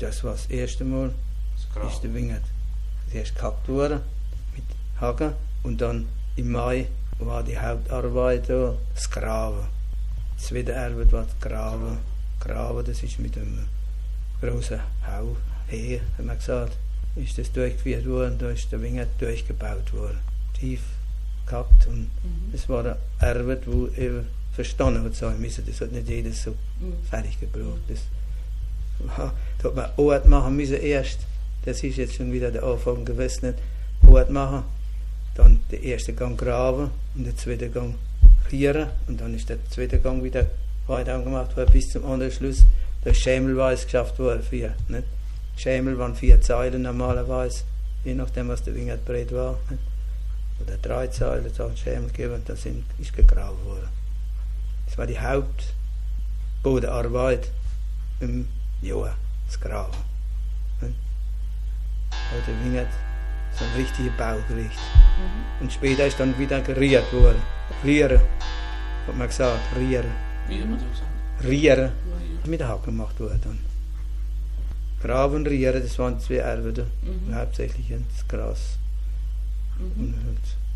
das war das erste Mal, ist der Wingert zuerst gehackt worden, mit Hacken, und dann im Mai war die Hauptarbeit da, das Graben. Das zweite Arbeit war das Graben. Graben, das ist mit einem großen Hau, Heer, haben wir gesagt, ist das durchgeführt worden, da ist der Wingert durchgebaut worden. Tief gehabt, und es war eine Arbeit, wo eben verstanden hat sein müssen, das hat nicht jeder so fertig gebraucht. Das da hat man Ort machen müssen erst, das ist jetzt schon wieder der Anfang gewesen, Ort machen, dann der erste Gang graben und der zweite Gang rieren, und dann ist der zweite Gang wieder weiter gemacht worden bis zum anderen Schluss. Da ist schämelweise geschafft worden, 4. Nicht? Schämel waren 4 Zeilen normalerweise, je nachdem was der Wingert breit war. Nicht? Oder 3 Zeilen, das hat Schämel gegeben, da ist gegraben worden. Das war die Hauptbodenarbeit im Jahr, das Graben. Der Wingert so ein richtiges Baugericht. Und später ist dann wieder geriert worden. Rieren, hat man gesagt, rieren. Wie hat man das gesagt? Rieren. Mit der Hacke gemacht worden dann. Graben und Rieren, das waren 2 Arbeiten. Hauptsächlich ins Gras. Und halt